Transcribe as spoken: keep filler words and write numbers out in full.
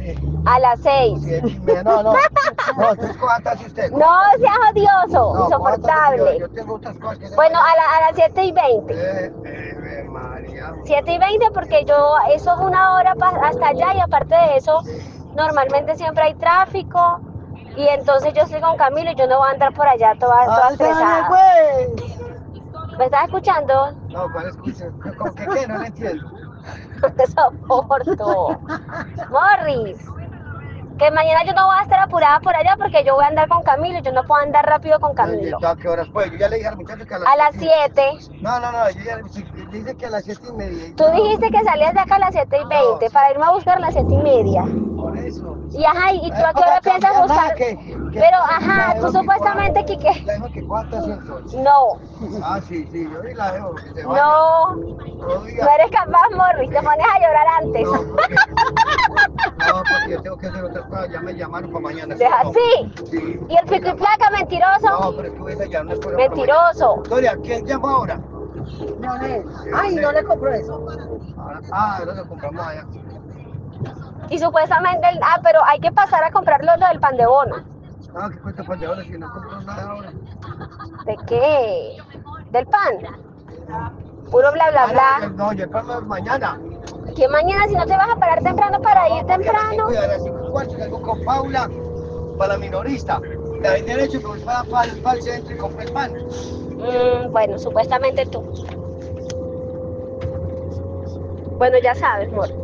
siete. A las seis. Siete y media, no, no. No, entonces coja taxi usted. No seas odioso, No, insoportable. coja taxi, yo, yo tengo otras cosas que hacer Bueno, a, mañana. la- a las siete y veinte. Eh, eh, María. siete y veinte porque yo, eso es una hora pa- hasta allá y aparte de eso, normalmente siempre hay tráfico y entonces yo estoy con Camilo y yo no voy a andar por allá toda, toda estresada. pues! ¿Me estás escuchando? No, ¿cuál escucha? ¿Cómo que qué? No lo entiendo. No te soporto. Morris, que mañana yo no voy a estar apurada por allá porque yo voy a andar con Camilo y yo no puedo andar rápido con Camilo. ¿A qué horas puede? Yo ya le dije al muchacho que a las A las siete. siete. No, no, no, yo ya le le dije que a las siete y media. Tú dijiste que salías de acá a las siete y veinte No, sí. para irme a buscar a las siete y media. Por eso. Y ajá, ¿y tú Eh, a qué hora para piensas cambiar nada, buscar? que- que- Pero la ajá, dejo tú que supuestamente que coja- qué. La dejo que coja taxi entonces. No, Ah, sí, sí, yo sí la dejo que se vaya. no, No diga. no eres capaz, Morris, te pones a llorar antes. No, porque, no, porque yo tengo que hacer otras cosas, ya me llamaron para mañana. Deja ¿sí o no? así. Sí. ¿Y el pico y placa, mentiroso? No, pero es que voy a llamar después. Mentiroso. Victoria, ¿quién llama ahora? Leonel. Ay, no le compro eso. Ahora, ah, ahora lo compramos allá. Y supuestamente, el- ah, pero hay que pasar a comprarlo lo del pan de bono. Ah, ¿qué cuesta pan de ahora si no compro nada ahora? ¿De qué? ¿Del pan? Puro bla, bla, Ah, no, bla. yo- no, yo el pan es mañana. ¿Qué mañana si no te vas a parar temprano para ir Porque a las temprano? cinco y a las cinco y cuarto salgo con Paula para la minorista. Le doy derecho que voy para, para, para el centro y compré el pan. Mm, bueno, supuestamente tú. Bueno, ya sabes, amor.